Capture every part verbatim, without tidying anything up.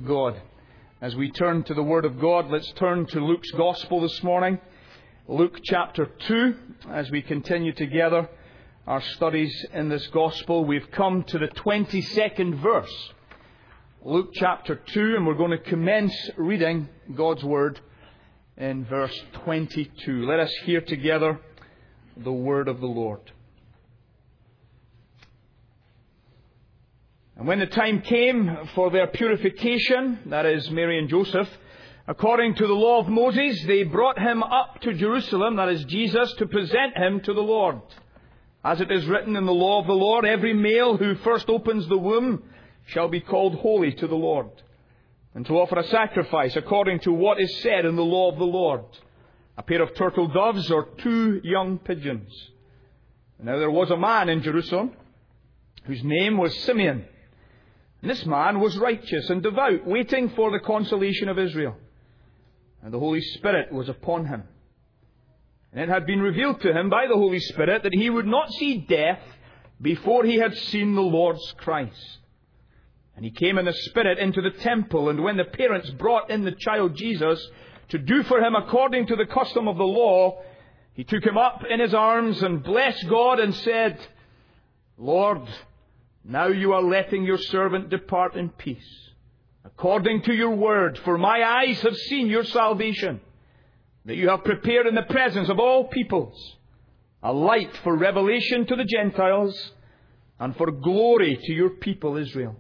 God. As we turn to the Word of God, let's turn to Luke's Gospel this morning. Luke chapter two. As we continue together our studies in this Gospel, we've come to the twenty-second verse. Luke chapter two, and we're going to commence reading God's Word in verse twenty-two. Let us hear together the Word of the Lord. And when the time came for their purification, that is Mary and Joseph, according to the law of Moses, they brought him up to Jerusalem, that is Jesus, to present him to the Lord. As it is written in the law of the Lord, every male who first opens the womb shall be called holy to the Lord, and to offer a sacrifice according to what is said in the law of the Lord, a pair of turtle doves or two young pigeons. And now there was a man in Jerusalem whose name was Simeon. And this man was righteous and devout, waiting for the consolation of Israel. And the Holy Spirit was upon him. And it had been revealed to him by the Holy Spirit that he would not see death before he had seen the Lord's Christ. And he came in the Spirit into the temple, and when the parents brought in the child Jesus to do for him according to the custom of the law, he took him up in his arms and blessed God and said, Lord, now you are letting your servant depart in peace, according to your word, for my eyes have seen your salvation, that you have prepared in the presence of all peoples a light for revelation to the Gentiles and for glory to your people Israel.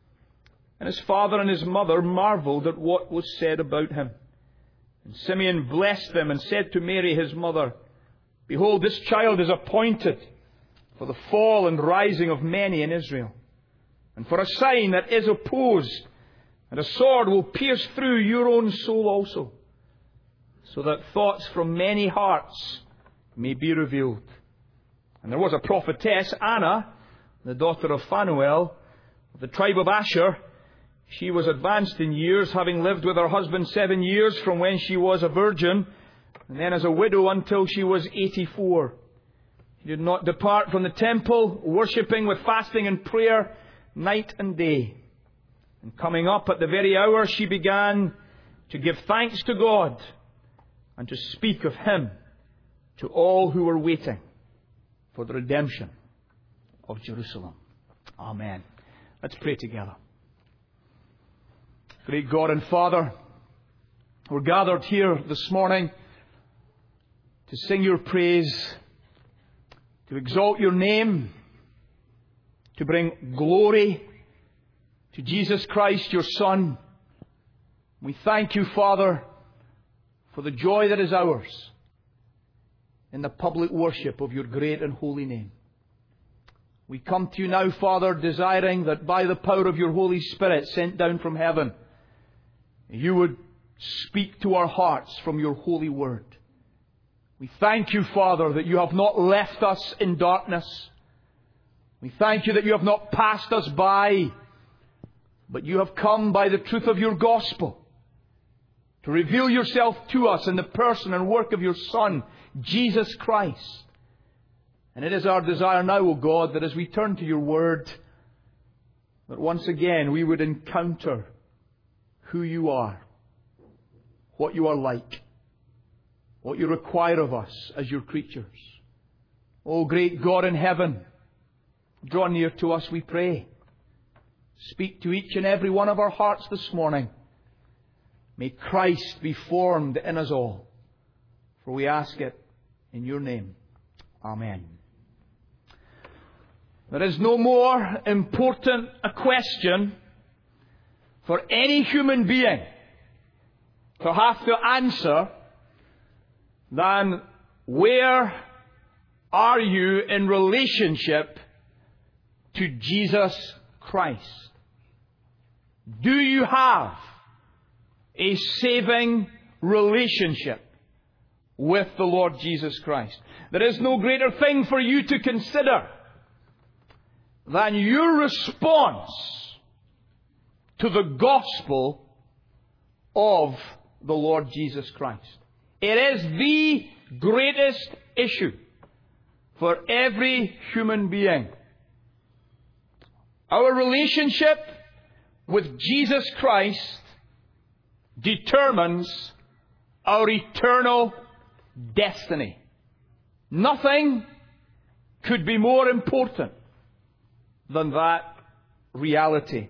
And his father and his mother marveled at what was said about him. And Simeon blessed them and said to Mary his mother, Behold, this child is appointed for the fall and rising of many in Israel, and for a sign that is opposed, and a sword will pierce through your own soul also, so that thoughts from many hearts may be revealed. And there was a prophetess, Anna, the daughter of Phanuel, of the tribe of Asher. She was advanced in years, having lived with her husband seven years from when she was a virgin, and then as a widow until she was eighty-four. She did not depart from the temple, worshipping with fasting and prayer night and day. And coming up at the very hour, she began to give thanks to God and to speak of Him to all who were waiting for the redemption of Jerusalem. Amen. Let's pray together. Great God and Father, we're gathered here this morning to sing your praise, to exalt your name, to bring glory to Jesus Christ, your Son. We thank you, Father, for the joy that is ours in the public worship of your great and holy name. We come to you now, Father, desiring that by the power of your Holy Spirit sent down from heaven, you would speak to our hearts from your holy word. We thank you, Father, that you have not left us in darkness. We thank you that you have not passed us by, but you have come by the truth of your gospel to reveal yourself to us in the person and work of your Son, Jesus Christ. And it is our desire now, O God, that as we turn to your word, that once again we would encounter who you are, what you are like, what you require of us as your creatures. O great God in heaven, draw near to us, we pray. Speak to each and every one of our hearts this morning. May Christ be formed in us all. For we ask it in your name. Amen. There is no more important a question for any human being to have to answer than where are you in relationship to Jesus Christ? Do you have a saving relationship with the Lord Jesus Christ? There is no greater thing for you to consider than your response to the gospel of the Lord Jesus Christ. It is the greatest issue for every human being. Our relationship with Jesus Christ determines our eternal destiny. Nothing could be more important than that reality.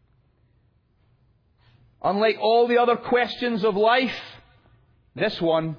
Unlike all the other questions of life, this one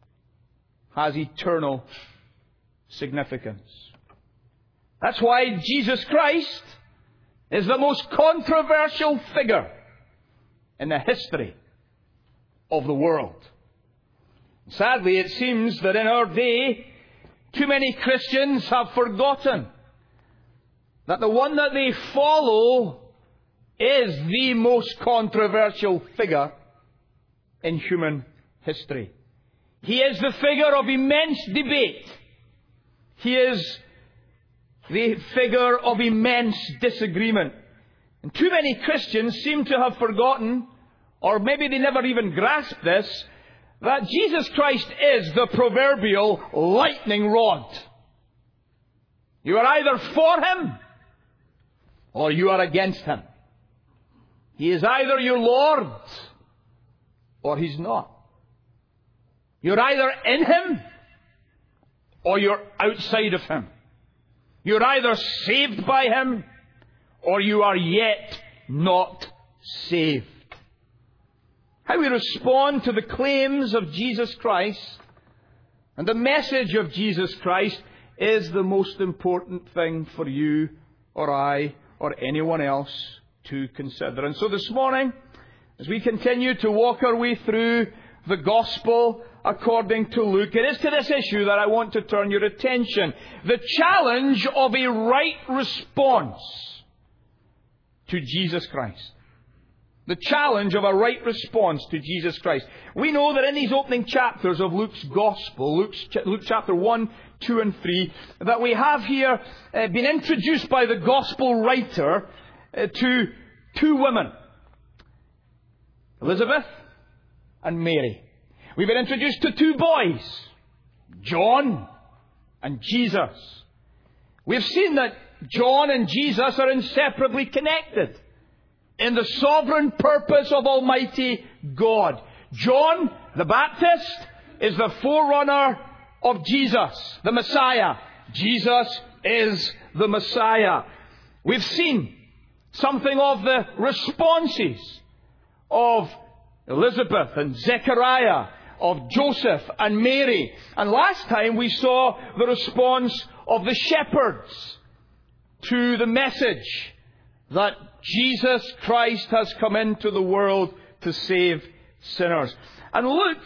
has eternal significance. That's why Jesus Christ is the most controversial figure in the history of the world. Sadly, it seems that in our day, too many Christians have forgotten that the one that they follow is the most controversial figure in human history. He is the figure of immense debate. He is the figure of immense disagreement. And too many Christians seem to have forgotten, or maybe they never even grasped this, that Jesus Christ is the proverbial lightning rod. You are either for Him or you are against Him. He is either your Lord or He's not. You're either in Him or you're outside of Him. You're either saved by Him or you are yet not saved. How we respond to the claims of Jesus Christ and the message of Jesus Christ is the most important thing for you or I or anyone else to consider. And so this morning, as we continue to walk our way through the Gospel according to Luke, it is to this issue that I want to turn your attention. The challenge of a right response to Jesus Christ. The challenge of a right response to Jesus Christ. We know that in these opening chapters of Luke's Gospel, Luke's, Luke chapter one, two and three, that we have here uh, been introduced by the Gospel writer uh, to two women. Elizabeth and Mary. We've been introduced to two boys, John and Jesus. We've seen that John and Jesus are inseparably connected in the sovereign purpose of Almighty God. John the Baptist is the forerunner of Jesus, the Messiah. Jesus is the Messiah. We've seen something of the responses of Elizabeth and Zechariah, of Joseph and Mary. And last time we saw the response of the shepherds to the message that Jesus Christ has come into the world to save sinners. And Luke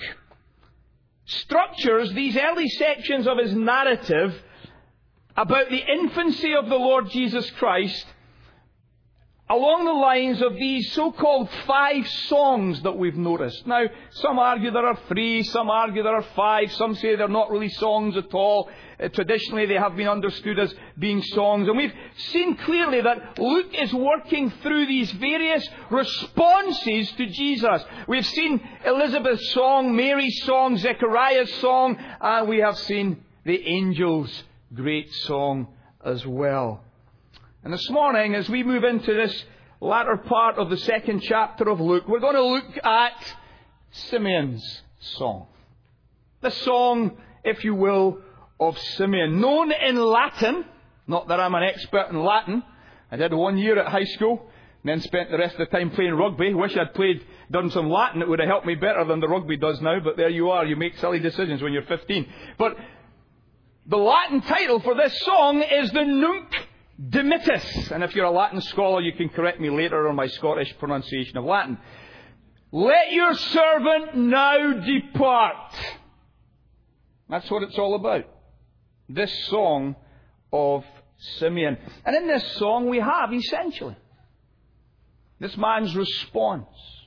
structures these early sections of his narrative about the infancy of the Lord Jesus Christ along the lines of these so-called five songs that we've noticed. Now, some argue there are three, some argue there are five, some say they're not really songs at all. Uh, traditionally, they have been understood as being songs. And we've seen clearly that Luke is working through these various responses to Jesus. We've seen Elizabeth's song, Mary's song, Zechariah's song, and we have seen the angel's great song as well. And this morning, as we move into this latter part of the second chapter of Luke, we're going to look at Simeon's song. The song, if you will, of Simeon. Known in Latin, not that I'm an expert in Latin. I did one year at high school, and then spent the rest of the time playing rugby. Wish I'd played, done some Latin. It would have helped me better than the rugby does now, but there you are. You make silly decisions when you're fifteen. But the Latin title for this song is the Nunc Dimittis. And if you're a Latin scholar, you can correct me later on my Scottish pronunciation of Latin. Let your servant now depart. That's what it's all about. This song of Simeon. And in this song we have, essentially, this man's response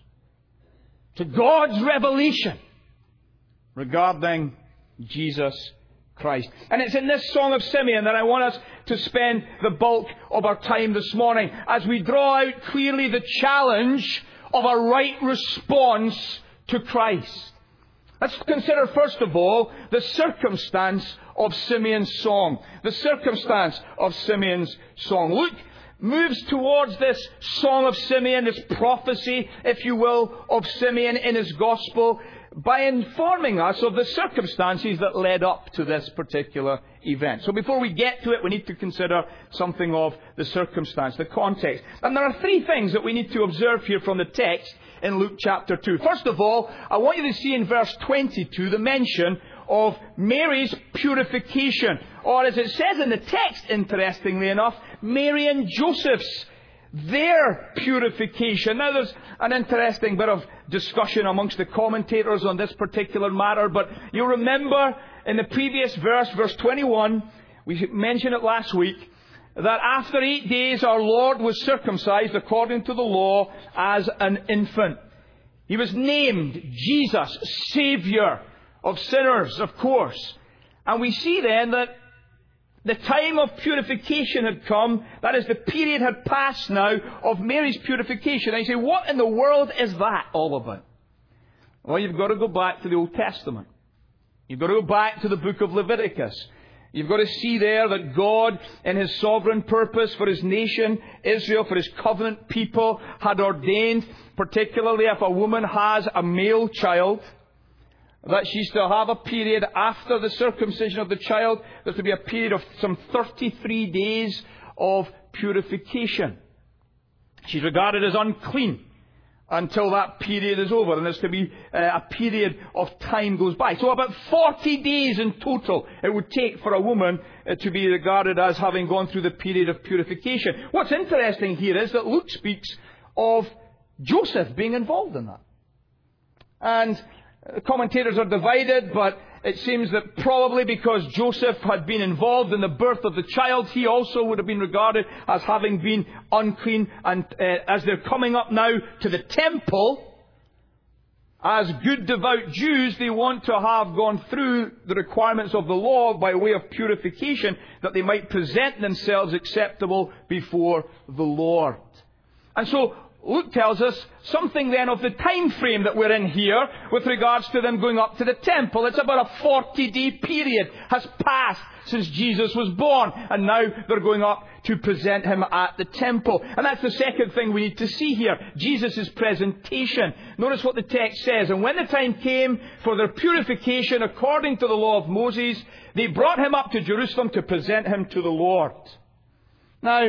to God's revelation regarding Jesus Christ. And it's in this song of Simeon that I want us to spend the bulk of our time this morning as we draw out clearly the challenge of a right response to Christ. Let's consider first of all the circumstance of Simeon's song. The circumstance of Simeon's song. Luke moves towards this Song of Simeon, this prophecy, if you will, of Simeon in his Gospel, by informing us of the circumstances that led up to this particular event. So before we get to it, we need to consider something of the circumstance, the context. And there are three things that we need to observe here from the text in Luke chapter two. First of all, I want you to see in verse twenty-two the mention of Mary's purification. Or as it says in the text, interestingly enough, Mary and Joseph's, their purification. Now there's an interesting bit of discussion amongst the commentators on this particular matter, but you'll remember in the previous verse, verse twenty-one, we mentioned it last week, that after eight days our Lord was circumcised according to the law as an infant. He was named Jesus, Saviour of sinners, of course. And we see then that the time of purification had come. That is, the period had passed now of Mary's purification. And you say, what in the world is that all about? Well, you've got to go back to the Old Testament. You've got to go back to the book of Leviticus. You've got to see there that God, in His sovereign purpose for His nation, Israel, for His covenant people, had ordained, particularly if a woman has a male child, that she's to have a period after the circumcision of the child. There's to be a period of some thirty-three days of purification. She's regarded as unclean until that period is over, and there's to be uh, a period of time goes by. So about forty days in total it would take for a woman uh, to be regarded as having gone through the period of purification. What's interesting here is that Luke speaks of Joseph being involved in that. And commentators are divided, but it seems that probably because Joseph had been involved in the birth of the child, he also would have been regarded as having been unclean. And uh, as they're coming up now to the temple, as good devout Jews, they want to have gone through the requirements of the law by way of purification, that they might present themselves acceptable before the Lord. And so Luke tells us something then of the time frame that we're in here with regards to them going up to the temple. It's about a forty-day period has passed since Jesus was born, and now they're going up to present Him at the temple. And that's the second thing we need to see here, Jesus' presentation. Notice what the text says. And when the time came for their purification according to the law of Moses, they brought Him up to Jerusalem to present Him to the Lord. Now,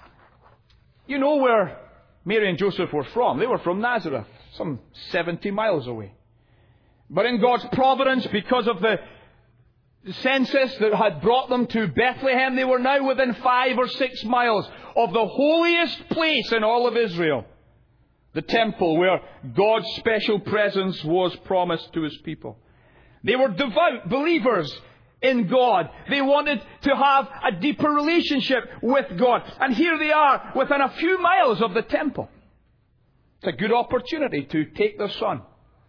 you know where Mary and Joseph were from. They were from Nazareth, some seventy miles away. But in God's providence, because of the census that had brought them to Bethlehem, they were now within five or six miles of the holiest place in all of Israel, the temple where God's special presence was promised to His people. They were devout believers in God. They wanted to have a deeper relationship with God. And here they are, within a few miles of the temple. It's a good opportunity to take their son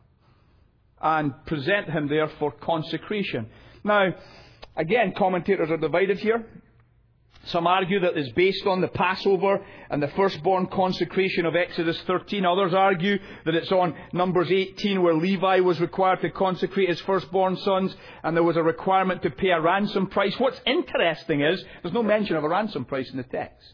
and present him there for consecration. Now, again, commentators are divided here. Some argue that it's based on the Passover and the firstborn consecration of Exodus thirteen. Others argue that it's on Numbers eighteen, where Levi was required to consecrate his firstborn sons, and there was a requirement to pay a ransom price. What's interesting is there's no mention of a ransom price in the text.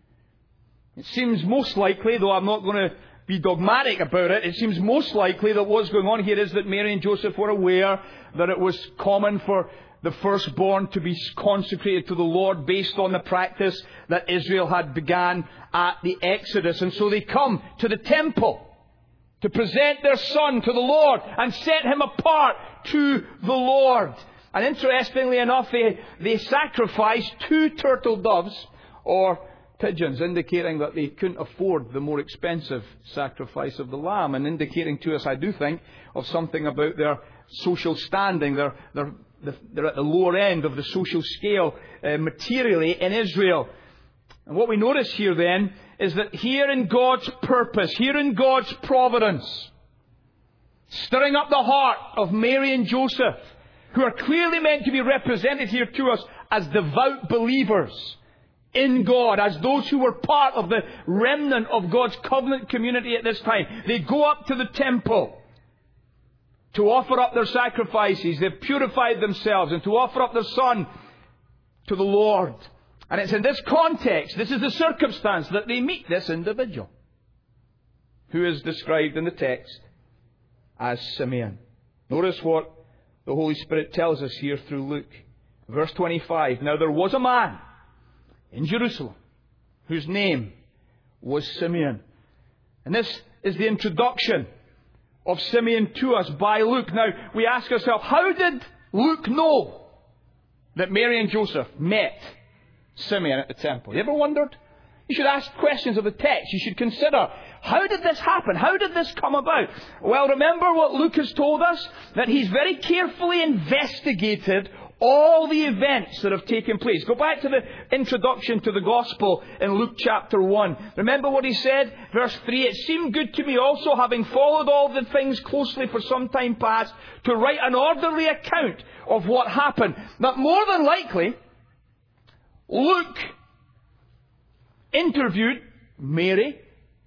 It seems most likely, though I'm not going to be dogmatic about it, it seems most likely that what's going on here is that Mary and Joseph were aware that it was common for the firstborn to be consecrated to the Lord based on the practice that Israel had began at the Exodus. And so they come to the temple to present their son to the Lord and set him apart to the Lord. And interestingly enough, they, they sacrificed two turtle doves or pigeons, indicating that they couldn't afford the more expensive sacrifice of the lamb, and indicating to us, I do think, of something about their social standing, their, their They're at the lower end of the social scale uh, materially in Israel. And what we notice here then is that here in God's purpose, here in God's providence, stirring up the heart of Mary and Joseph, who are clearly meant to be represented here to us as devout believers in God, as those who were part of the remnant of God's covenant community at this time. They go up to the temple to offer up their sacrifices. They've purified themselves, and to offer up their son to the Lord. And it's in this context, this is the circumstance, that they meet this individual, who is described in the text as Simeon. Notice what the Holy Spirit tells us here through Luke. Verse twenty-five, now there was a man in Jerusalem whose name was Simeon. And this is the introduction of Simeon to us by Luke. Now, we ask ourselves, how did Luke know that Mary and Joseph met Simeon at the temple? You ever wondered? You should ask questions of the text. You should consider, how did this happen? How did this come about? Well, remember what Luke has told us? That he's very carefully investigated all the events that have taken place. Go back to the introduction to the Gospel in Luke chapter one. Remember what he said? Verse three, it seemed good to me also, having followed all the things closely for some time past, to write an orderly account of what happened. But more than likely, Luke interviewed Mary,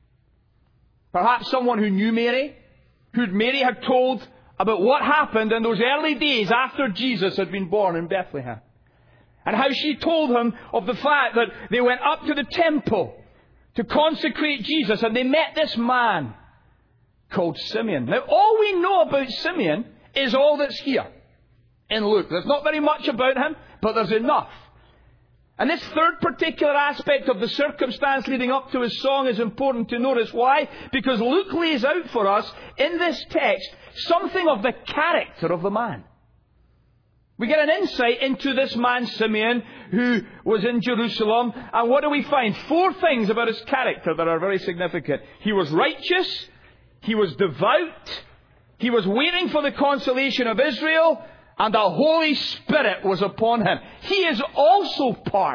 perhaps someone who knew Mary, who Mary had told about what happened in those early days after Jesus had been born in Bethlehem. And how she told him of the fact that they went up to the temple to consecrate Jesus, and they met this man called Simeon. Now, all we know about Simeon is all that's here in Luke. There's not very much about him, but there's enough. And this third particular aspect of the circumstance leading up to his song is important to notice. Why? Because Luke lays out for us in this text something of the character of the man. We get an insight into this man Simeon, who was in Jerusalem. And what do we find? Four things about his character that are very significant. He was righteous. He was devout. He was waiting for the consolation of Israel. And the Holy Spirit was upon him. He is also part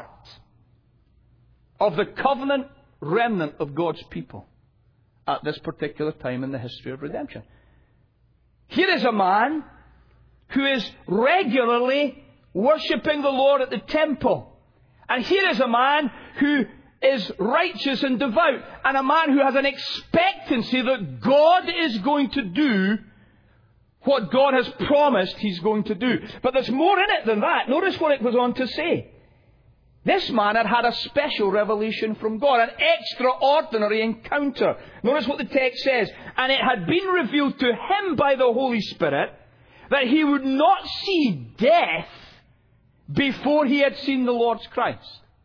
of the covenant remnant of God's people at this particular time in the history of redemption. Here is a man who is regularly worshipping the Lord at the temple. And here is a man who is righteous and devout. And a man who has an expectancy that God is going to do what God has promised He's going to do. But there's more in it than that. Notice what it goes on to say. This man had had a special revelation from God, an extraordinary encounter. Notice what the text says. And it had been revealed to him by the Holy Spirit that he would not see death before he had seen the Lord's Christ.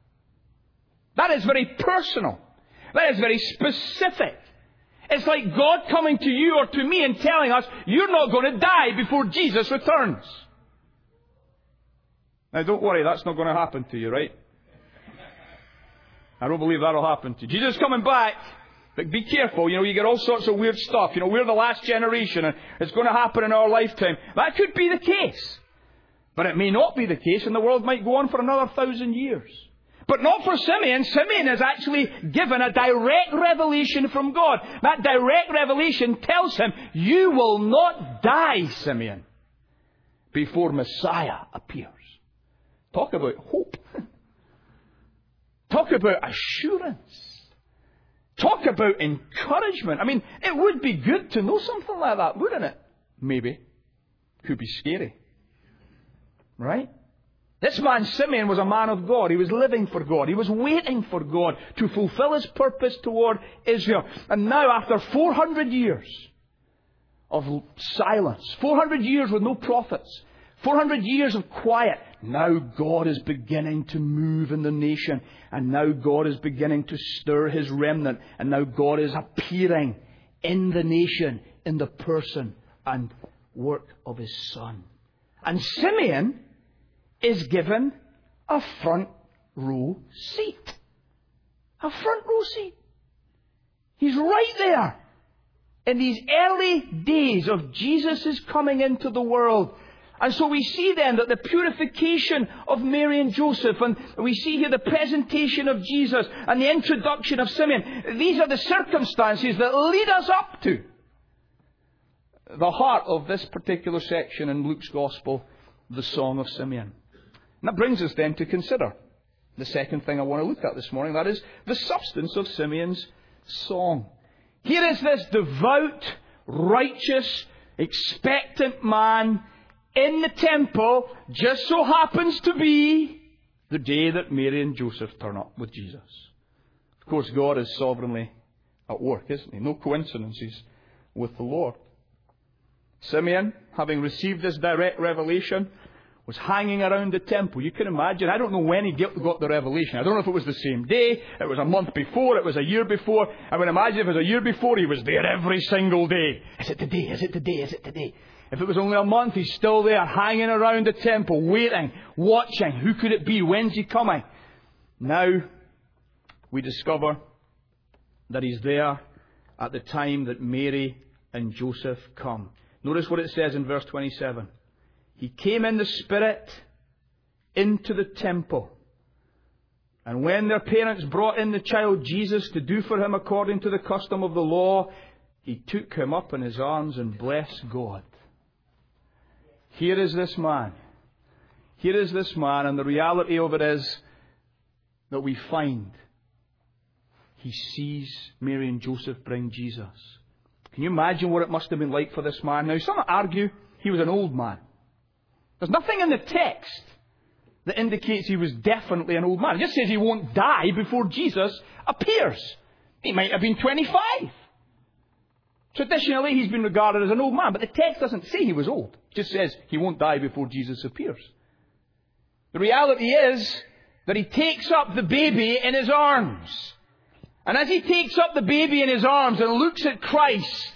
That is very personal. That is very specific. It's like God coming to you or to me and telling us, you're not going to die before Jesus returns. Now don't worry, that's not going to happen to you, right? I don't believe that'll happen to you. Jesus is coming back, but be careful. You know, you get all sorts of weird stuff. You know, we're the last generation and it's going to happen in our lifetime. That could be the case. But it may not be the case, and the world might go on for another thousand years. But not for Simeon. Simeon is actually given a direct revelation from God. That direct revelation tells him, you will not die, Simeon, before Messiah appears. Talk about hope. Talk about assurance. Talk about encouragement. I mean, it would be good to know something like that, wouldn't it? Maybe. Could be scary. Right? This man, Simeon, was a man of God. He was living for God. He was waiting for God to fulfill His purpose toward Israel. And now, after four hundred years of silence, four hundred years with no prophets, four hundred years of quiet, now God is beginning to move in the nation. And now God is beginning to stir His remnant. And now God is appearing in the nation in the person and work of His Son. And Simeon is given a front row seat. A front row seat. He's right there in these early days of Jesus' coming into the world. And so we see then that the purification of Mary and Joseph, and we see here the presentation of Jesus and the introduction of Simeon. These are the circumstances that lead us up to the heart of this particular section in Luke's Gospel, the Song of Simeon. And that brings us then to consider the second thing I want to look at this morning. That is the substance of Simeon's song. Here is this devout, righteous, expectant man in the temple. Just so happens to be the day that Mary and Joseph turn up with Jesus. Of course, God is sovereignly at work, isn't He? No coincidences with the Lord. Simeon, having received this direct revelation, was hanging around the temple. You can imagine. I don't know when he got the revelation. I don't know if it was the same day, it was a month before, it was a year before. I would imagine if it was a year before, he was there every single day. Is it today? Is it today? Is it today? If it was only a month, he's still there, hanging around the temple, waiting, watching. Who could it be? When's he coming? Now, we discover that he's there at the time that Mary and Joseph come. Notice what it says in verse twenty-seven. He came in the Spirit into the temple. And when their parents brought in the child Jesus to do for him according to the custom of the law, he took him up in his arms and blessed God. Here is this man. Here is this man, and the reality of it is that we find he sees Mary and Joseph bring Jesus. Can you imagine what it must have been like for this man? Now, some argue he was an old man. There's nothing in the text that indicates he was definitely an old man. It just says he won't die before Jesus appears. He might have been twenty-five. Traditionally, he's been regarded as an old man, but the text doesn't say he was old. It just says he won't die before Jesus appears. The reality is that he takes up the baby in his arms. And as he takes up the baby in his arms and looks at Christ,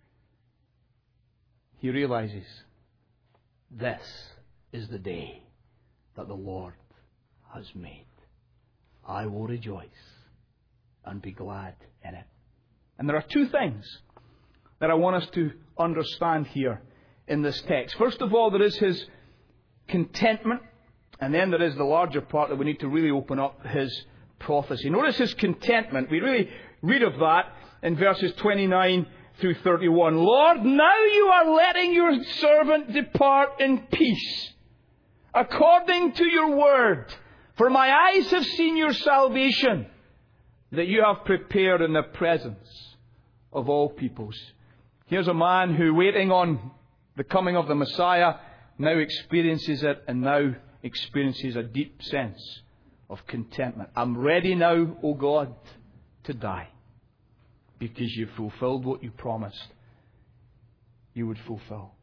he realizes, this is the day that the Lord has made. I will rejoice and be glad in it. And there are two things that I want us to understand here in this text. First of all, there is his contentment, and then there is the larger part that we need to really open up, his prophecy. Notice his contentment. We really read of that in verses twenty-nine through thirty-one. Lord, now you are letting your servant depart in peace, according to your word. For my eyes have seen your salvation, that you have prepared in the presence of all peoples. Here's a man who, waiting on the coming of the Messiah, now experiences it and now experiences a deep sense of contentment. I'm ready now, O God, to die, because you've fulfilled what you promised you would fulfill.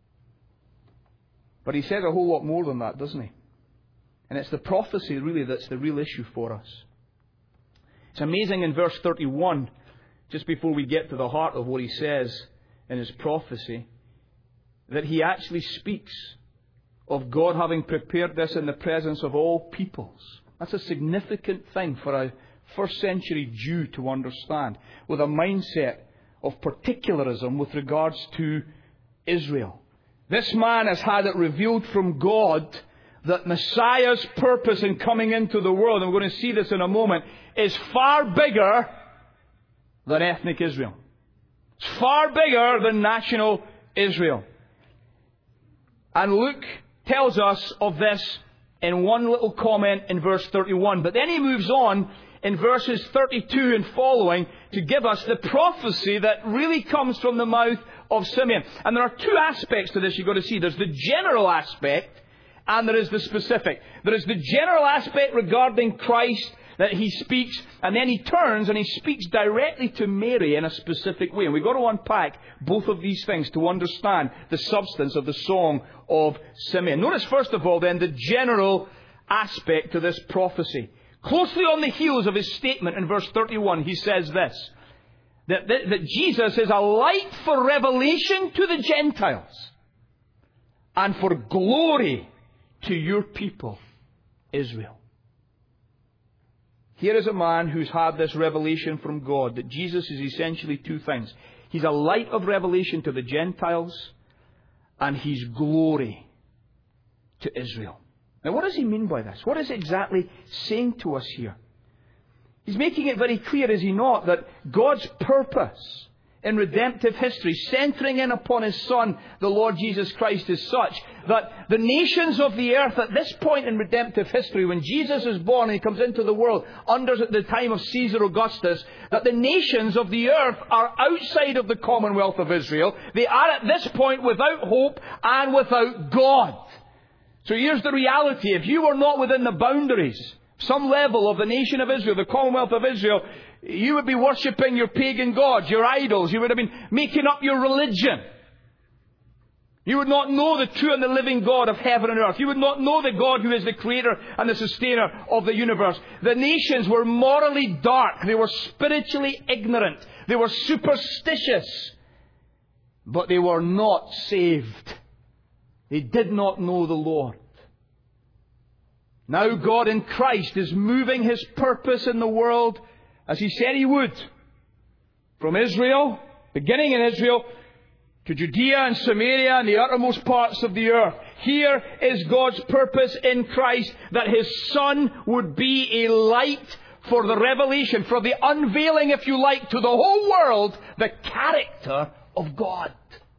But he says a whole lot more than that, doesn't he? And it's the prophecy really that's the real issue for us. It's amazing in verse thirty-one, just before we get to the heart of what he says in his prophecy, that he actually speaks of God having prepared this in the presence of all peoples. That's a significant thing for a first century Jew to understand, with a mindset of particularism with regards to Israel. This man has had it revealed from God that Messiah's purpose in coming into the world, and we're going to see this in a moment, is far bigger than ethnic Israel. It's far bigger than national Israel. And Luke tells us of this in one little comment in verse thirty-one. But then he moves on in verses thirty-two and following to give us the prophecy that really comes from the mouth of Simeon. And there are two aspects to this you've got to see. There's the general aspect and there is the specific. There is the general aspect regarding Christ that he speaks, and then he turns and he speaks directly to Mary in a specific way. And we've got to unpack both of these things to understand the substance of the song of Simeon. Notice first of all then the general aspect to this prophecy. Closely on the heels of his statement in verse thirty-one, he says this, that, that, that Jesus is a light for revelation to the Gentiles and for glory to your people, Israel. Here is a man who's had this revelation from God, that Jesus is essentially two things. He's a light of revelation to the Gentiles, and he's glory to Israel. Now, what does he mean by this? What is he exactly saying to us here? He's making it very clear, is he not, that God's purpose in redemptive history, centering in upon His Son, the Lord Jesus Christ, is such that the nations of the earth at this point in redemptive history, when Jesus is born and He comes into the world under the time of Caesar Augustus, that the nations of the earth are outside of the commonwealth of Israel. They are at this point without hope and without God. So here's the reality. If you were not within the boundaries, some level of the nation of Israel, the Commonwealth of Israel, you would be worshipping your pagan gods, your idols. You would have been making up your religion. You would not know the true and the living God of heaven and earth. You would not know the God who is the creator and the sustainer of the universe. The nations were morally dark. They were spiritually ignorant. They were superstitious. But they were not saved. They did not know the Lord. Now God in Christ is moving His purpose in the world as He said He would. From Israel, beginning in Israel, to Judea and Samaria and the uttermost parts of the earth. Here is God's purpose in Christ, that His Son would be a light for the revelation, for the unveiling, if you like, to the whole world, the character of God.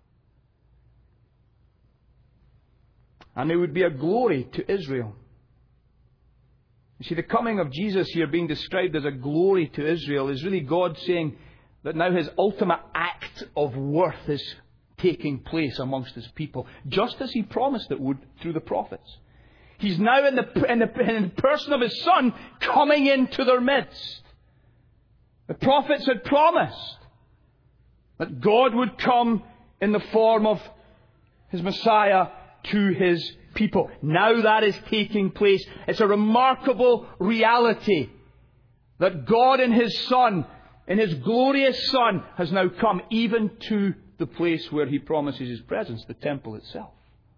And it would be a glory to Israel. You see, the coming of Jesus here being described as a glory to Israel is really God saying that now His ultimate act of worth is taking place amongst His people, just as He promised it would through the prophets. He's now in the, in the, in the person of His Son coming into their midst. The prophets had promised that God would come in the form of His Messiah to His people. Now that is taking place. It's a remarkable reality that God in His Son, in His glorious Son, has now come even to the place where He promises His presence, the temple itself.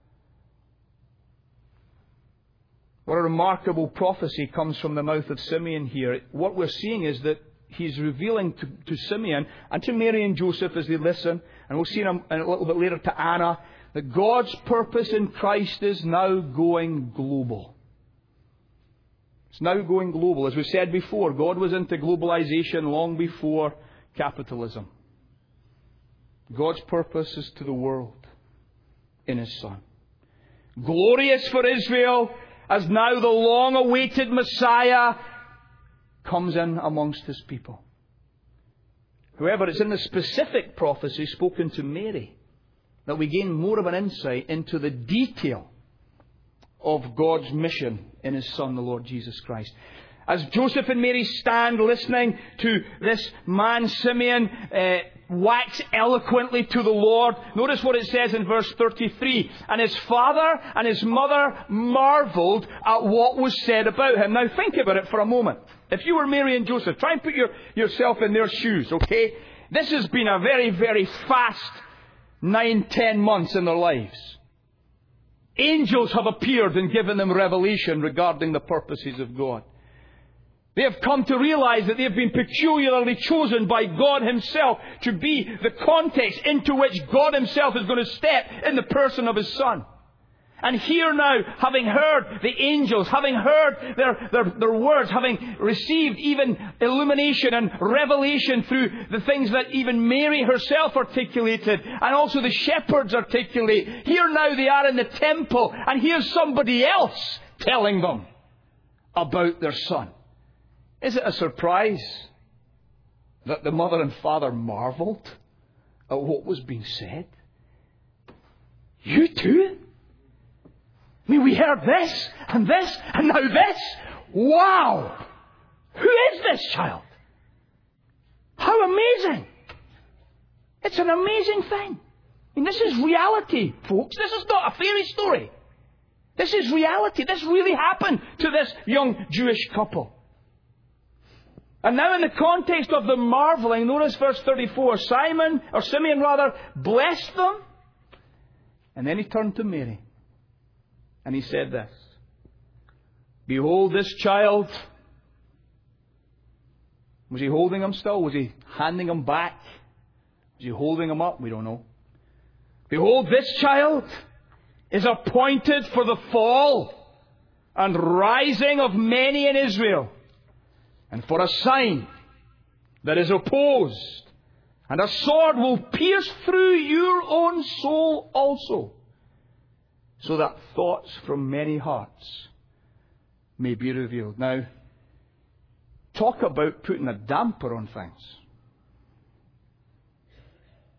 What a remarkable prophecy comes from the mouth of Simeon here. What we're seeing is that he's revealing to, to Simeon and to Mary and Joseph as they listen, and we'll see them a little bit later to Anna, that God's purpose in Christ is now going global. It's now going global. As we said before, God was into globalization long before capitalism. God's purpose is to the world in His Son. Glorious for Israel, as now the long-awaited Messiah comes in amongst His people. However, it's in the specific prophecy spoken to Mary that we gain more of an insight into the detail of God's mission in His Son, the Lord Jesus Christ. As Joseph and Mary stand listening to this man Simeon uh, wax eloquently to the Lord, notice what it says in verse thirty-three. And his father and his mother marveled at what was said about him. Now think about it for a moment. If you were Mary and Joseph, try and put your, yourself in their shoes, okay? This has been a very, very fast nine, ten months in their lives. Angels have appeared and given them revelation regarding the purposes of God. They have come to realize that they have been peculiarly chosen by God Himself to be the context into which God Himself is going to step in the person of His Son. And here now, having heard the angels, having heard their, their, their words, having received even illumination and revelation through the things that even Mary herself articulated, and also the shepherds articulate, here now they are in the temple, and here's somebody else telling them about their Son. Is it a surprise that the mother and father marveled at what was being said? You too? I mean, we heard this, and this, and now this. Wow! Who is this child? How amazing! It's an amazing thing. I mean, this is reality, folks. This is not a fairy story. This is reality. This really happened to this young Jewish couple. And now in the context of the marveling, notice verse thirty-four. Simon, or Simeon rather, blessed them. And then he turned to Mary. And he said this. Behold this child. Was he holding him still? Was he handing him back? Was he holding him up? We don't know. Behold this child is appointed for the fall and rising of many in Israel, and for a sign that is opposed, and a sword will pierce through your own soul also, so that thoughts from many hearts may be revealed. Now, talk about putting a damper on things.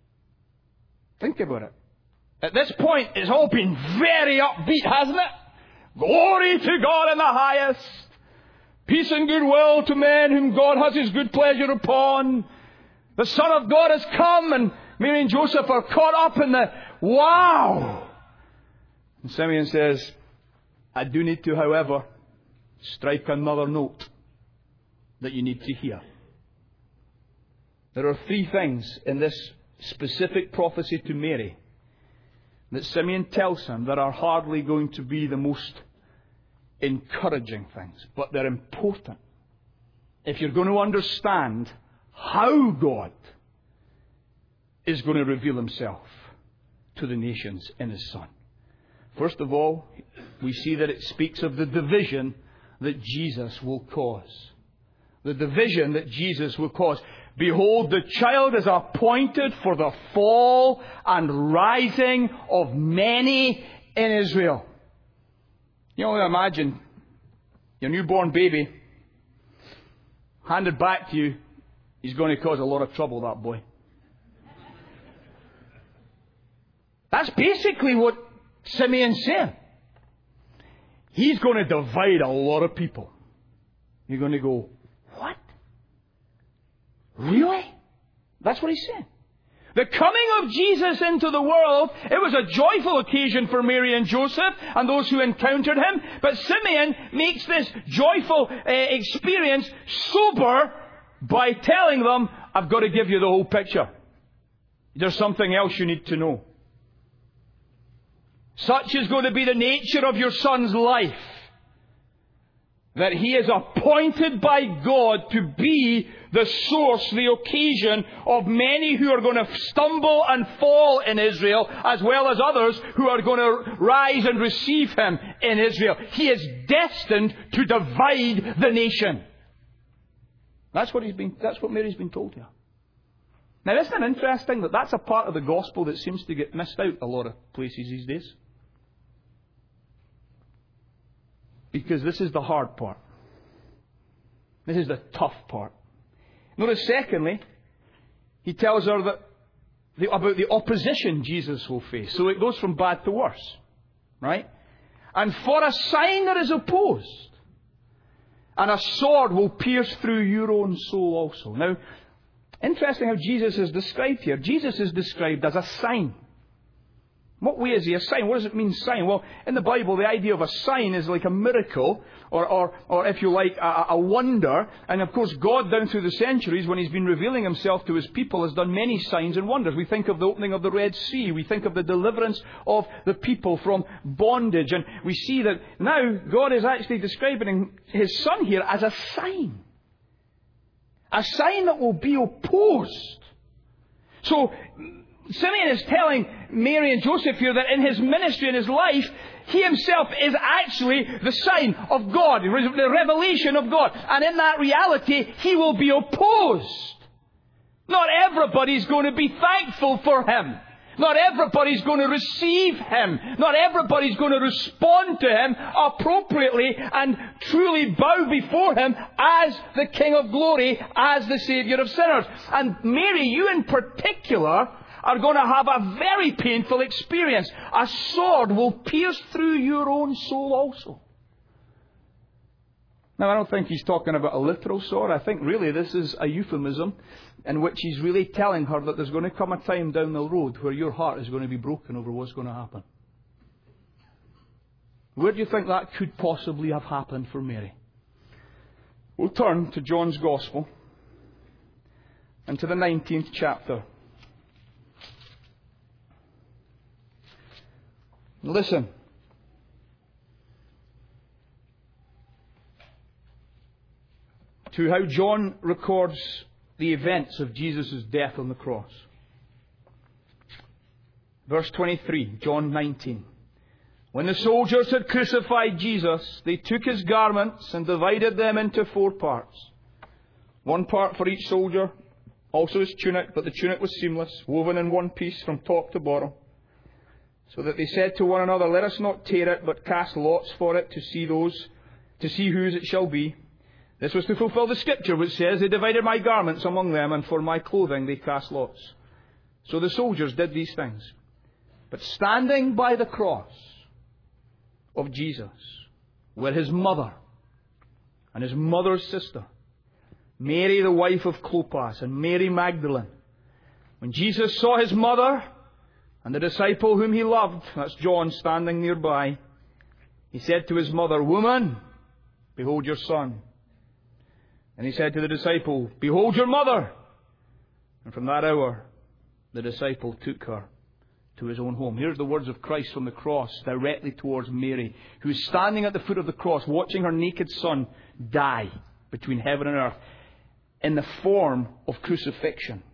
Think about it. At this point, it's all been very upbeat, hasn't it? Glory to God in the highest. Peace and goodwill to men whom God has His good pleasure upon. The Son of God has come, and Mary and Joseph are caught up in the wow. And Simeon says, I do need to, however, strike another note that you need to hear. There are three things in this specific prophecy to Mary that Simeon tells him that are hardly going to be the most encouraging things, but they're important if you're going to understand how God is going to reveal Himself to the nations in His Son. First of all, we see that it speaks of the division that Jesus will cause. The division that Jesus will cause. Behold, the child is appointed for the fall and rising of many in Israel. You know, imagine your newborn baby handed back to you. He's going to cause a lot of trouble, that boy. That's basically what Simeon's saying. He's going to divide a lot of people. You're going to go, what? Really? That's what he's saying. The coming of Jesus into the world, it was a joyful occasion for Mary and Joseph and those who encountered Him. But Simeon makes this joyful uh, experience sober by telling them, I've got to give you the whole picture. There's something else you need to know. Such is going to be the nature of your son's life, that he is appointed by God to be the source, the occasion of many who are going to stumble and fall in Israel, as well as others who are going to rise and receive Him in Israel. He is destined to divide the nation. That's what he's been, that's what Mary's been told here. Now, isn't it interesting that that's a part of the gospel that seems to get missed out a lot of places these days? Because this is the hard part. This is the tough part. Notice, secondly, he tells her that the, about the opposition Jesus will face. So it goes from bad to worse. Right? And for a sign that is opposed, and a sword will pierce through your own soul also. Now, interesting how Jesus is described here. Jesus is described as a sign. What way is He a sign? What does it mean, sign? Well, in the Bible, the idea of a sign is like a miracle, or, or, or if you like, a, a wonder. And of course, God, down through the centuries, when He's been revealing Himself to His people, has done many signs and wonders. We think of the opening of the Red Sea. We think of the deliverance of the people from bondage. And we see that now God is actually describing His Son here as a sign. A sign that will be opposed. So, Simeon is telling Mary and Joseph here that in his ministry, in his life, he himself is actually the sign of God, the revelation of God. And in that reality, he will be opposed. Not everybody's going to be thankful for him. Not everybody's going to receive him. Not everybody's going to respond to him appropriately and truly bow before him as the King of glory, as the Saviour of sinners. And Mary, you in particular, are going to have a very painful experience. A sword will pierce through your own soul also. Now, I don't think he's talking about a literal sword. I think really this is a euphemism in which he's really telling her that there's going to come a time down the road where your heart is going to be broken over what's going to happen. Where do you think that could possibly have happened for Mary? We'll turn to John's Gospel and to the nineteenth chapter. Listen. To how John records the events of Jesus' death on the cross. Verse twenty-three, John nineteen. When the soldiers had crucified Jesus, they took His garments and divided them into four parts. One part for each soldier, also his tunic, but the tunic was seamless, woven in one piece from top to bottom. So that they said to one another, let us not tear it, but cast lots for it to see those, to see whose it shall be. This was to fulfill the scripture which says, they divided my garments among them, and for my clothing they cast lots. So the soldiers did these things. But standing by the cross of Jesus were his mother and his mother's sister, Mary, the wife of Clopas, and Mary Magdalene. When Jesus saw his mother and the disciple whom he loved, that's John standing nearby, he said to his mother, "Woman, behold your son." And he said to the disciple, "Behold your mother." And from that hour, the disciple took her to his own home. Here's the words of Christ from the cross directly towards Mary, who is standing at the foot of the cross, watching her naked son die between heaven and earth in the form of crucifixion.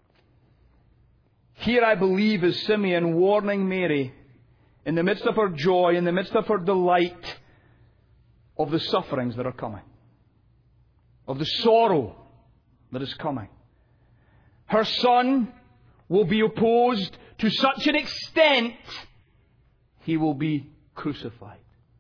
Here, I believe, is Simeon warning Mary, in the midst of her joy, in the midst of her delight, of the sufferings that are coming, of the sorrow that is coming. Her son will be opposed to such an extent, he will be crucified.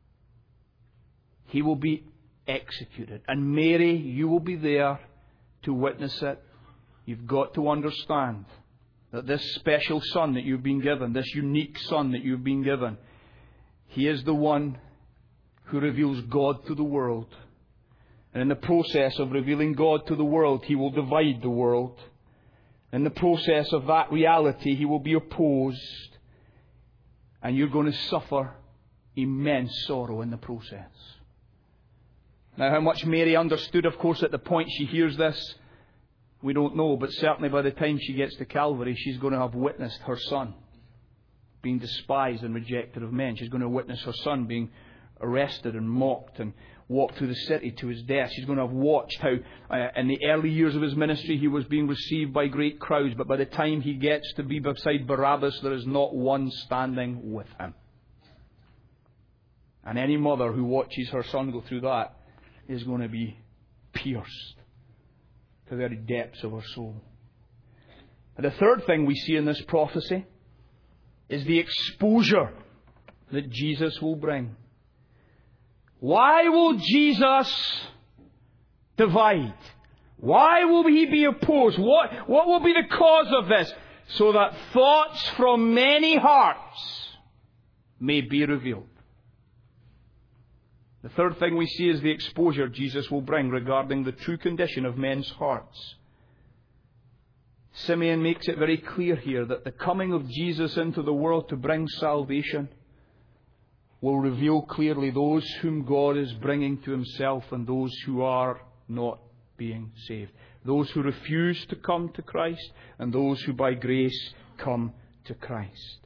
He will be executed. And Mary, you will be there to witness it. You've got to understand that this special son that you've been given, this unique son that you've been given, he is the one who reveals God to the world. And in the process of revealing God to the world, he will divide the world. In the process of that reality, he will be opposed. And you're going to suffer immense sorrow in the process. Now, how much Mary understood, of course, at the point she hears this, we don't know. But certainly by the time she gets to Calvary, she's going to have witnessed her son being despised and rejected of men. She's going to witness her son being arrested and mocked and walked through the city to his death. She's going to have watched how uh, in the early years of his ministry he was being received by great crowds, but by the time he gets to be beside Barabbas, there is not one standing with him. And any mother who watches her son go through that is going to be pierced to the very depths of her soul. And the third thing we see in this prophecy is the exposure that Jesus will bring. Why will Jesus divide? Why will he be opposed? What, what will be the cause of this? So that thoughts from many hearts may be revealed. The third thing we see is the exposure Jesus will bring regarding the true condition of men's hearts. Simeon makes it very clear here that the coming of Jesus into the world to bring salvation will reveal clearly those whom God is bringing to himself and those who are not being saved. Those who refuse to come to Christ and those who by grace come to Christ.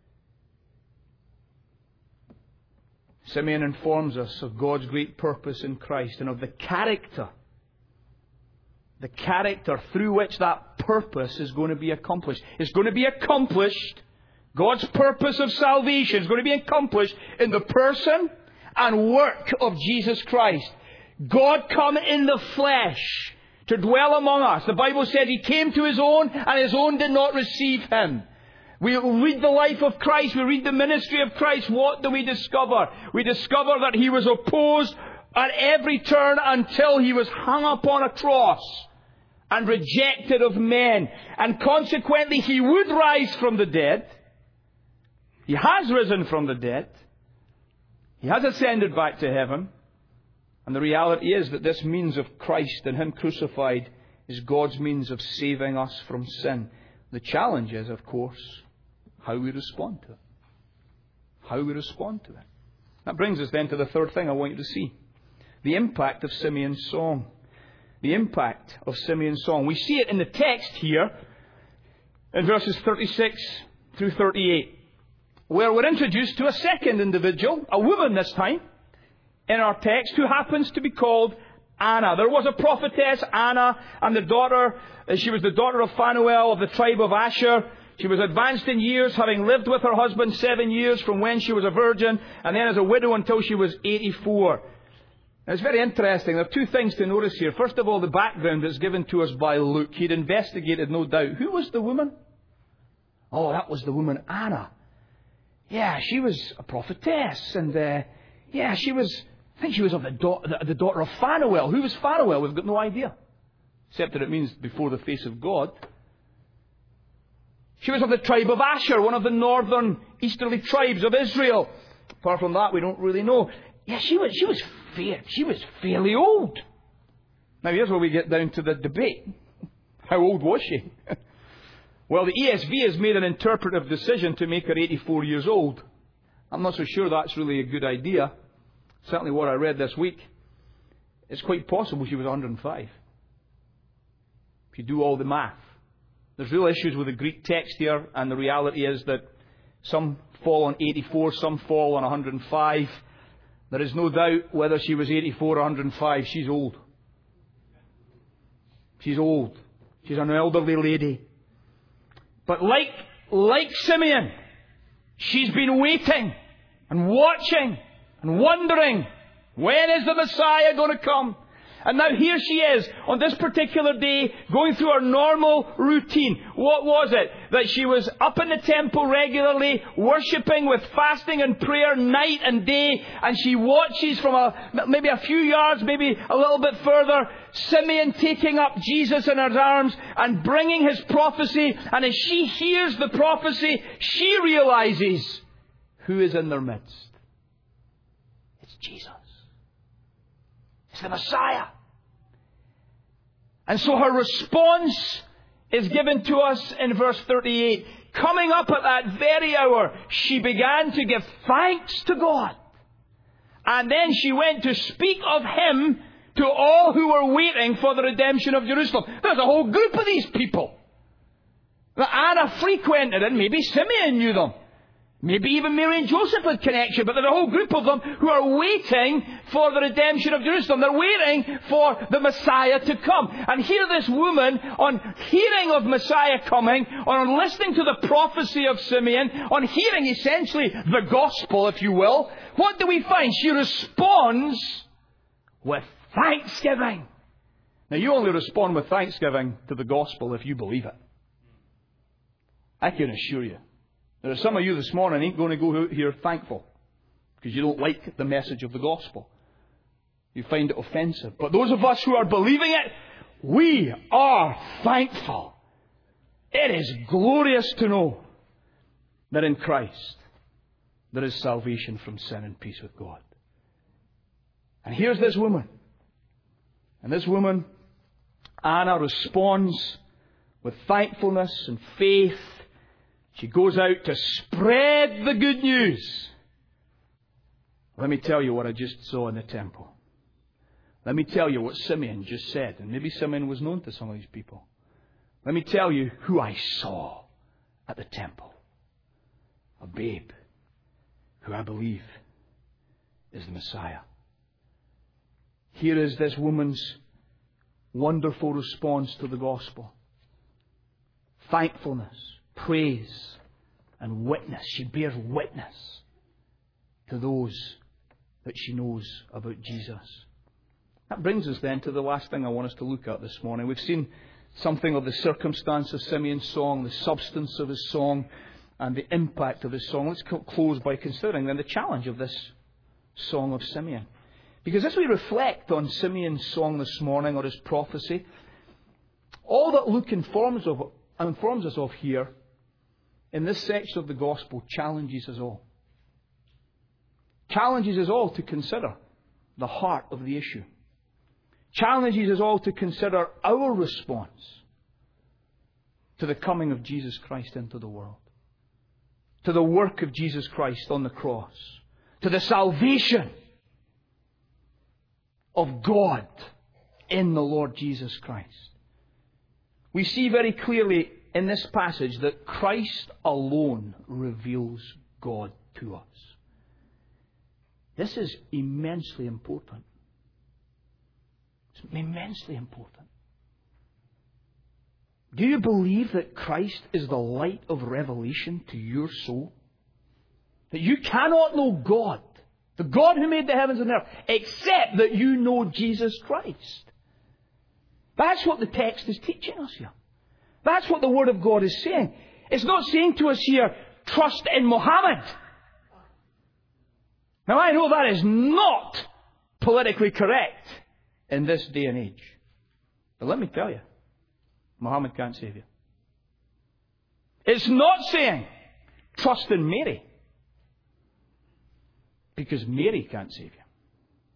Simeon informs us of God's great purpose in Christ and of the character, the character through which that purpose is going to be accomplished. It's going to be accomplished, God's purpose of salvation is going to be accomplished in the person and work of Jesus Christ. God come in the flesh to dwell among us. The Bible said he came to his own and his own did not receive him. We read the life of Christ, we read the ministry of Christ. What do we discover? We discover that he was opposed at every turn until he was hung upon a cross and rejected of men. And consequently, he would rise from the dead. He has risen from the dead. He has ascended back to heaven. And the reality is that this means of Christ and him crucified is God's means of saving us from sin. The challenge is, of course, how we respond to it. How we respond to it. That brings us then to the third thing I want you to see. The impact of Simeon's song. The impact of Simeon's song. We see it in the text here in verses thirty-six through thirty-eight, where we're introduced to a second individual, a woman this time, in our text, who happens to be called Anna. There was a prophetess, Anna, and the daughter, she was the daughter of Phanuel of the tribe of Asher. She was advanced in years, having lived with her husband seven years from when she was a virgin, and then as a widow until she was eighty-four. Now, it's very interesting. There are two things to notice here. First of all, the background that's given to us by Luke. He'd investigated, no doubt. Who was the woman? Oh, that was the woman Anna. Yeah, she was a prophetess, and uh, yeah, she was, I think she was of the, da- the, the daughter of Phanuel. Who was Phanuel? We've got no idea. Except that it means before the face of God. She was of the tribe of Asher, one of the northern easterly tribes of Israel. Apart from that, we don't really know. Yeah, she was, she was fair, she was fairly old. Now here's where we get down to the debate. How old was she? Well, the E S V has made an interpretive decision to make her eighty-four years old. I'm not so sure that's really a good idea. Certainly what I read this week. It's quite possible she was one hundred five. If you do all the math. There's real issues with the Greek text here, and the reality is that some fall on eighty-four, some fall on one hundred five. There is no doubt whether she was eighty-four or one hundred five, she's old. She's old. She's an elderly lady. But like, like Simeon, she's been waiting and watching and wondering, when is the Messiah going to come? And now here she is on this particular day going through her normal routine. What was it? That she was up in the temple regularly, worshipping with fasting and prayer night and day. And she watches from a, maybe a few yards, maybe a little bit further, Simeon taking up Jesus in her arms and bringing his prophecy. And as she hears the prophecy, she realizes who is in their midst. It's Jesus. It's the Messiah. And so her response is given to us in verse thirty-eight. Coming up at that very hour, she began to give thanks to God. And then she went to speak of Him to all who were waiting for the redemption of Jerusalem. There's a whole group of these people that Anna frequented, and maybe Simeon knew them. Maybe even Mary and Joseph had connection, but there's a whole group of them who are waiting for the redemption of Jerusalem. They're waiting for the Messiah to come. And here this woman, on hearing of Messiah coming, on listening to the prophecy of Simeon, on hearing essentially the gospel, if you will, what do we find? She responds with thanksgiving. Now you only respond with thanksgiving to the gospel if you believe it. I can assure you. There are some of you this morning ain't going to go here thankful because you don't like the message of the gospel. You find it offensive. But those of us who are believing it, we are thankful. It is glorious to know that in Christ there is salvation from sin and peace with God. And here's this woman. And this woman, Anna, responds with thankfulness and faith. She goes out to spread the good news. Let me tell you what I just saw in the temple. Let me tell you what Simeon just said. And maybe Simeon was known to some of these people. Let me tell you who I saw at the temple. A babe who I believe is the Messiah. Here is this woman's wonderful response to the gospel. Thankfulness, praise, and witness. She bears witness to those that she knows about Jesus. That brings us then to the last thing I want us to look at this morning. We've seen something of the circumstance of Simeon's song, the substance of his song, and the impact of his song. Let's close by considering then the challenge of this song of Simeon. Because as we reflect on Simeon's song this morning, or his prophecy, all that Luke informs, of, informs us of here in this section of the gospel challenges us all. Challenges us all to consider the heart of the issue. Challenges us all to consider our response to the coming of Jesus Christ into the world. To the work of Jesus Christ on the cross. To the salvation of God in the Lord Jesus Christ. We see very clearly in this passage that Christ alone reveals God to us. This is immensely important. It's immensely important. Do you believe that Christ is the light of revelation to your soul? That you cannot know God, the God who made the heavens and earth, except that you know Jesus Christ. That's what the text is teaching us here. That's what the Word of God is saying. It's not saying to us here, trust in Muhammad. Now I know that is not politically correct in this day and age. But let me tell you, Muhammad can't save you. It's not saying trust in Mary. Because Mary can't save you.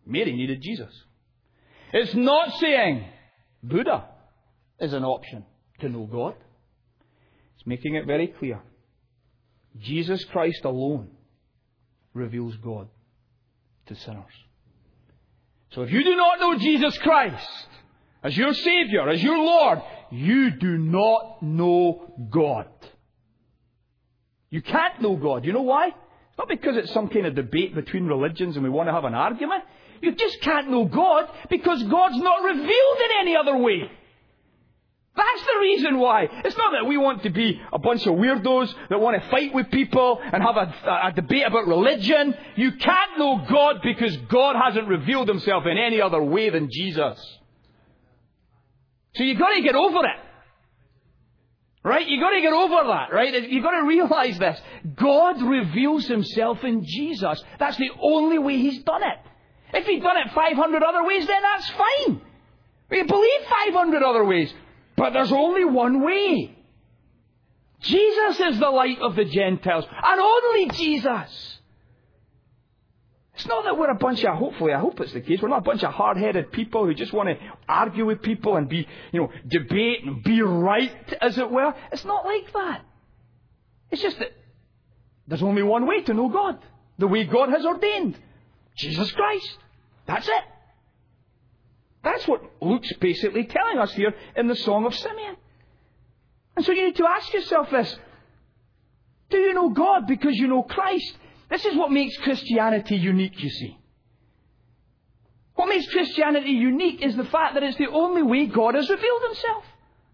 Mary needed Jesus. It's not saying Buddha is an option to know God. It's making it very clear. Jesus Christ alone reveals God to sinners. So if you do not know Jesus Christ as your Savior, as your Lord, you do not know God. You can't know God. You know why? It's not because it's some kind of debate between religions and we want to have an argument. You just can't know God because God's not revealed in any other way. That's the reason why. It's not that we want to be a bunch of weirdos that want to fight with people and have a, a debate about religion. You can't know God because God hasn't revealed Himself in any other way than Jesus. So you've got to get over it. Right? You've got to get over that, right? You've got to realize this. God reveals Himself in Jesus. That's the only way He's done it. If He'd done it five hundred other ways, then that's fine. We can believe five hundred other ways. But there's only one way. Jesus is the light of the Gentiles. And only Jesus. It's not that we're a bunch of, hopefully, I hope it's the case, we're not a bunch of hard-headed people who just want to argue with people and be, you know, debate and be right, as it were. It's not like that. It's just that there's only one way to know God. The way God has ordained. Jesus Christ. That's it. That's what Luke's basically telling us here in the Song of Simeon. And so you need to ask yourself this. Do you know God because you know Christ? This is what makes Christianity unique, you see. What makes Christianity unique is the fact that it's the only way God has revealed Himself.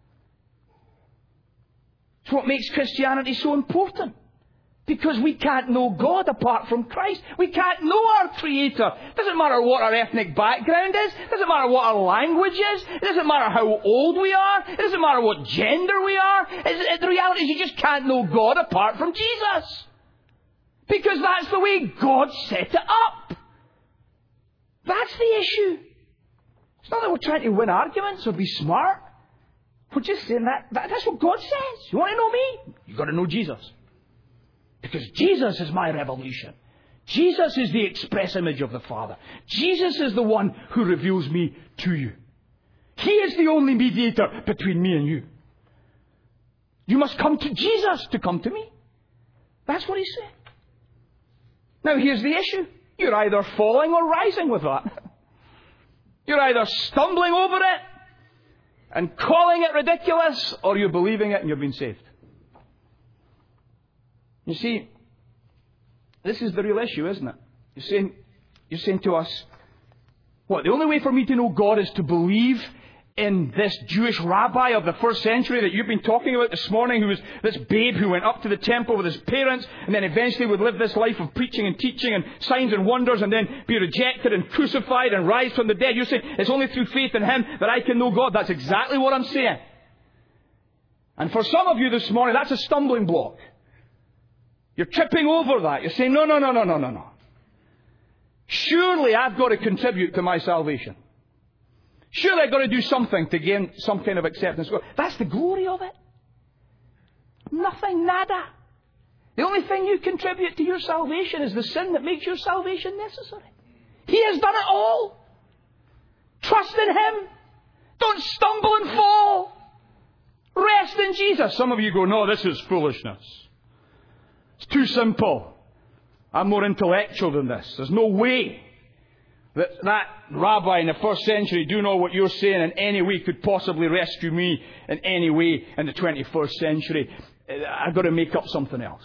It's what makes Christianity so important. Because we can't know God apart from Christ. We can't know our Creator. It doesn't matter what our ethnic background is. It doesn't matter what our language is. It doesn't matter how old we are. It doesn't matter what gender we are. It's, the reality is you just can't know God apart from Jesus. Because that's the way God set it up. That's the issue. It's not that we're trying to win arguments or be smart. We're just saying that, that that's what God says. You want to know me? You've got to know Jesus. Because Jesus is my revelation. Jesus is the express image of the Father. Jesus is the one who reveals me to you. He is the only mediator between me and you. You must come to Jesus to come to me. That's what He's saying. Now here's the issue. You're either falling or rising with that. You're either stumbling over it and calling it ridiculous, or you're believing it and you're being saved. You see, this is the real issue, isn't it? You're saying, you're saying to us, what, the only way for me to know God is to believe in this Jewish rabbi of the first century that you've been talking about this morning, who was this babe who went up to the temple with his parents and then eventually would live this life of preaching and teaching and signs and wonders and then be rejected and crucified and rise from the dead. You're saying it's only through faith in Him that I can know God. That's exactly what I'm saying. And for some of you this morning, that's a stumbling block. You're tripping over that. You're saying, no, no, no, no, no, no, no. Surely I've got to contribute to my salvation. Surely I've got to do something to gain some kind of acceptance. That's the glory of it. Nothing, nada. The only thing you contribute to your salvation is the sin that makes your salvation necessary. He has done it all. Trust in Him. Don't stumble and fall. Rest in Jesus. Some of you go, no, this is foolishness. It's too simple. I'm more intellectual than this. There's no way that that rabbi in the first century doing all what you're saying in any way could possibly rescue me in any way in the twenty-first century. I've got to make up something else.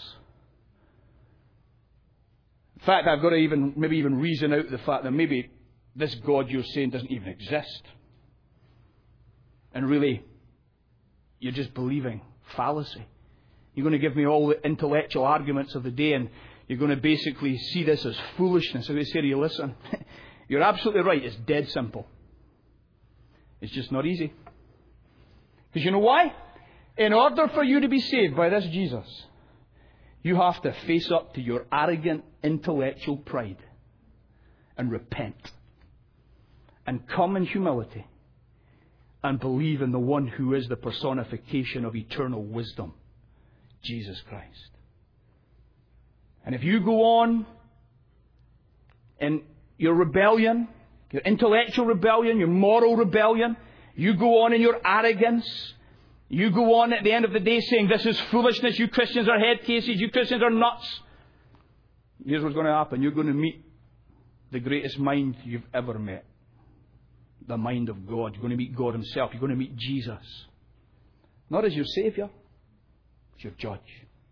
In fact, I've got to even maybe even reason out the fact that maybe this God you're saying doesn't even exist. And really, you're just believing fallacy. You're going to give me all the intellectual arguments of the day and you're going to basically see this as foolishness. So they say to you, listen, you're absolutely right. It's dead simple. It's just not easy. Because you know why? In order for you to be saved by this Jesus, you have to face up to your arrogant intellectual pride and repent and come in humility and believe in the one who is the personification of eternal wisdom, Jesus Christ. And if you go on in your rebellion, your intellectual rebellion, your moral rebellion. You go on in your arrogance. You go on at the end of the day saying, this is foolishness. You Christians are head cases. You Christians are nuts. Here's what's going to happen. You're going to meet the greatest mind you've ever met. The mind of God. You're going to meet God Himself. You're going to meet Jesus. Not as your Saviour, as your judge.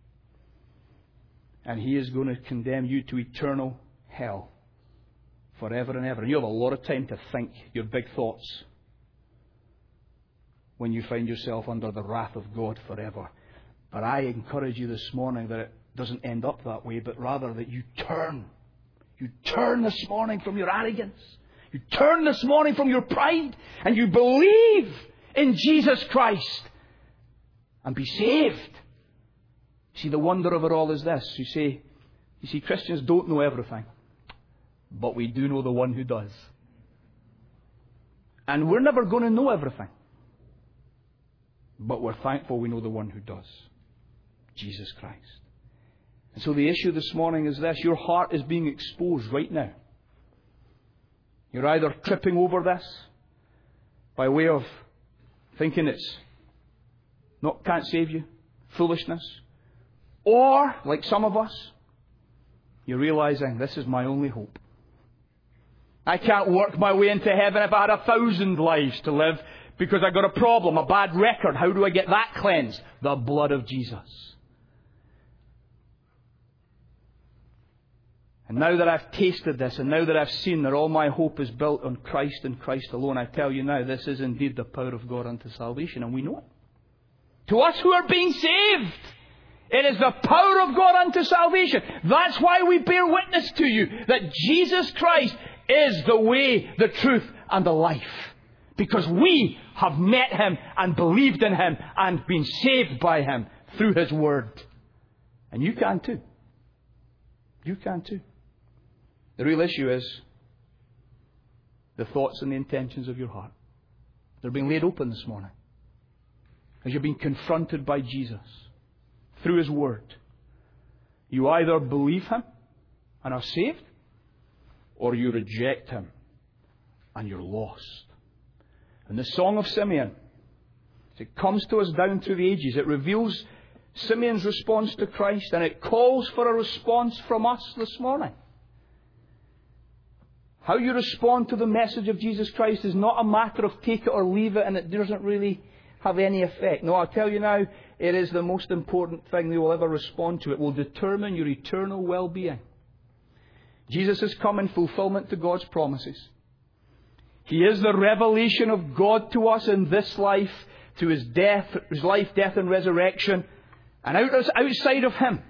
And He is going to condemn you to eternal hell forever and ever. And you have a lot of time to think your big thoughts when you find yourself under the wrath of God forever. But I encourage you this morning that it doesn't end up that way, but rather that you turn. You turn this morning from your arrogance. You turn this morning from your pride, and you believe in Jesus Christ and be saved. See, the wonder of it all is this. You say, you see, Christians don't know everything, but we do know the one who does. And we're never going to know everything, but we're thankful we know the one who does, Jesus Christ. And so the issue this morning is this. Your heart is being exposed right now. You're either tripping over this by way of thinking it's not can't save you, foolishness, or, like some of us, you're realizing this is my only hope. I can't work my way into heaven if I had a thousand lives to live because I got a problem, a bad record. How do I get that cleansed? The blood of Jesus. And now that I've tasted this, and now that I've seen that all my hope is built on Christ and Christ alone, I tell you now, this is indeed the power of God unto salvation, and we know it. To us who are being saved, it is the power of God unto salvation. That's why we bear witness to you that Jesus Christ is the way, the truth, and the life. Because we have met Him and believed in Him and been saved by Him through His Word. And you can too. You can too. The real issue is the thoughts and the intentions of your heart. They're being laid open this morning. As you're being confronted by Jesus through His Word. You either believe Him and are saved, or you reject Him and you're lost. And the Song of Simeon, it comes to us down through the ages. It reveals Simeon's response to Christ, and it calls for a response from us this morning. How you respond to the message of Jesus Christ is not a matter of take it or leave it, and it doesn't really have any effect. No, I'll tell you now, it is the most important thing you will ever respond to. It will determine your eternal well-being. Jesus has come in fulfillment to God's promises. He is the revelation of God to us in this life, to His death, His life, death and resurrection. And outside of Him,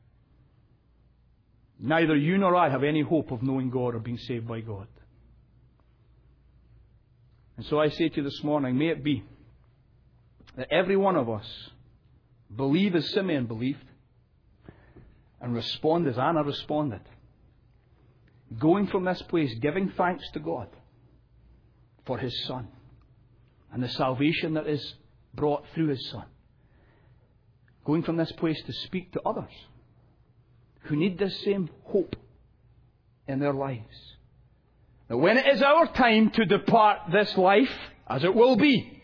neither you nor I have any hope of knowing God or being saved by God. And so I say to you this morning, may it be that every one of us believe as Simeon believed and respond as Anna responded. Going from this place, giving thanks to God for His Son and the salvation that is brought through His Son. Going from this place to speak to others who need this same hope in their lives. Now, when it is our time to depart this life, as it will be,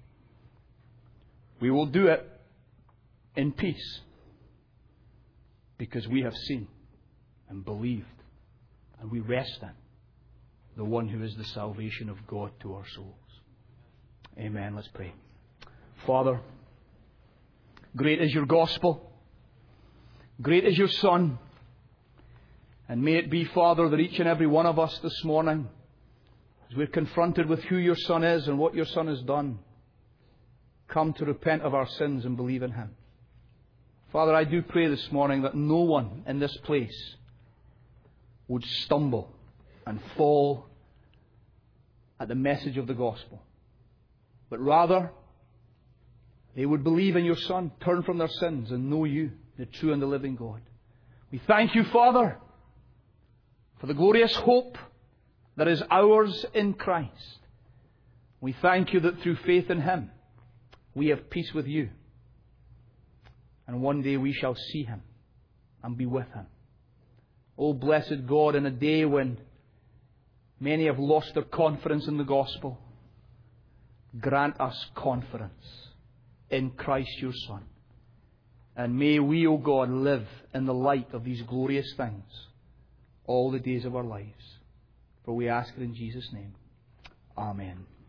we will do it in peace, because we have seen and believed, and we rest in the one who is the salvation of God to our souls. Amen. Let's pray. Father, great is your gospel. Great is your Son. And may it be, Father, that each and every one of us this morning, as we're confronted with who your Son is and what your Son has done, come to repent of our sins and believe in Him. Father, I do pray this morning that no one in this place would stumble and fall at the message of the gospel, but rather they would believe in your Son, turn from their sins and know you, the true and the living God. We thank you, Father, for the glorious hope that is ours in Christ. We thank you that through faith in Him, we have peace with you. And one day we shall see Him and be with Him. Oh, blessed God, in a day when Many have lost their confidence in the gospel. Grant us confidence in Christ your Son. And may we, O God, live in the light of these glorious things all the days of our lives. For we ask it in Jesus' name. Amen.